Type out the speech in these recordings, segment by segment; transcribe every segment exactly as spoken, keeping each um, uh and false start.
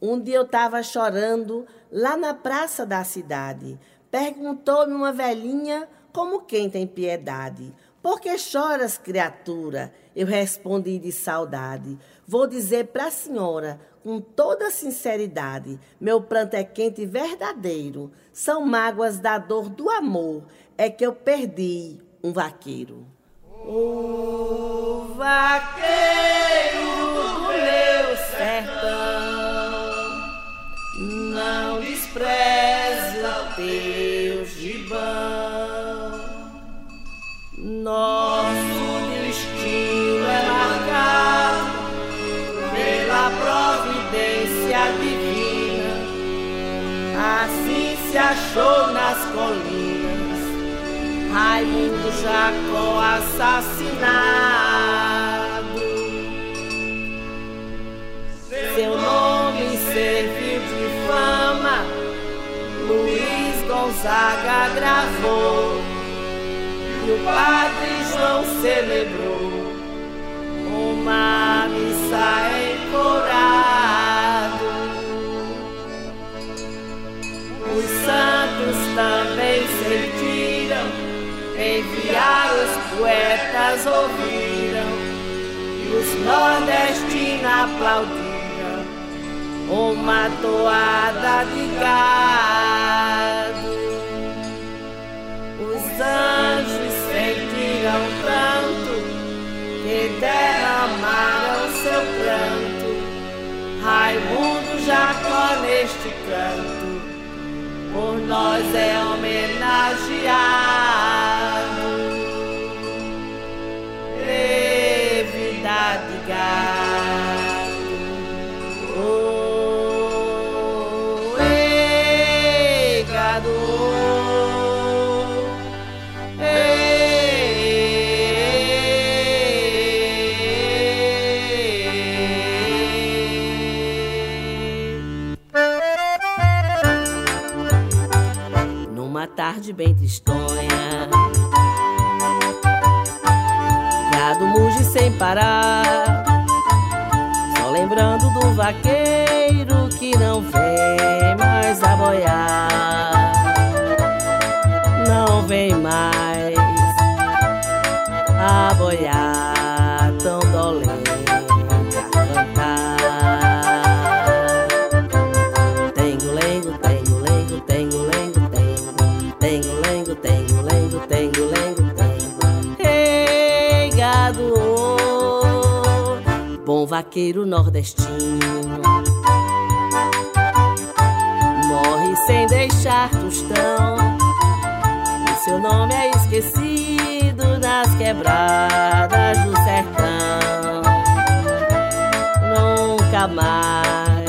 Um dia eu estava chorando lá na praça da cidade. Perguntou-me uma velhinha como quem tem piedade. Por que choras, criatura? Eu respondi de saudade. Vou dizer para a senhora, com toda sinceridade, meu pranto é quente e verdadeiro. São mágoas da dor do amor, é que eu perdi um vaqueiro. O vaqueiro do meu sertão, não despreze o teu gibão. Nosso destino é marcado pela providência divina. Assim se achou nas colinas Raimundo Jacó assassinado. Seu nome serviu de fama, Luiz Gonzaga gravou, e o padre João celebrou uma missa encorado. Os santos também sentiram, enviar os poetas ouviram, e os nordestinos aplaudiram uma toada de gado. Os anjos sentiram tanto que derramaram seu pranto. Raimundo Jacó neste canto por nós é homenageado. Teve idade gado, oh, ei, gado, Numa tarde bem tristonha, gado muge sem parar, só lembrando do vaqueiro que não vem mais a boiar. Não vem mais a boiar, tão dolente a cantar. Tengo, lengo, tengo, lengo, tengo, lengo, tengo, lengo, tengo, lengo, tengo, lengo, tengo. Ei, gado, oh, bom vaqueiro nordestino, morre sem deixar tostão, e seu nome é esquecido nas quebradas do sertão. Nunca mais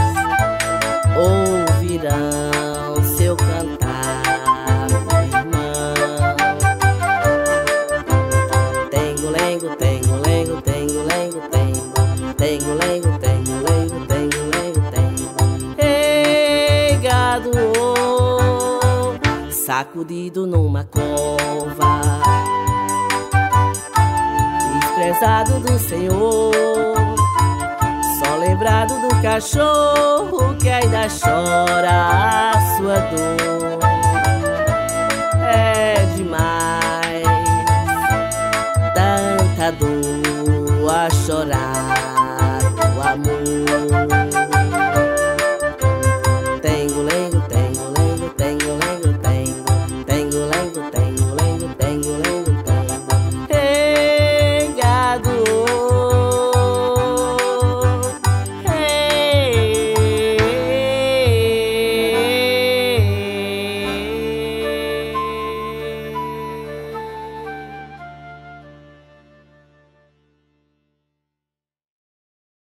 ouvirão seu cantar, meu irmão. Tengo, lengo, tengo, lengo, tengo, lengo, tengo, tengo, lengo, tengo, lengo, tengo, lengo, tengo. Ei, gado, oh, sacudido numa cova, desprezado do Senhor, só lembrado do cachorro que ainda chora a sua dor. É demais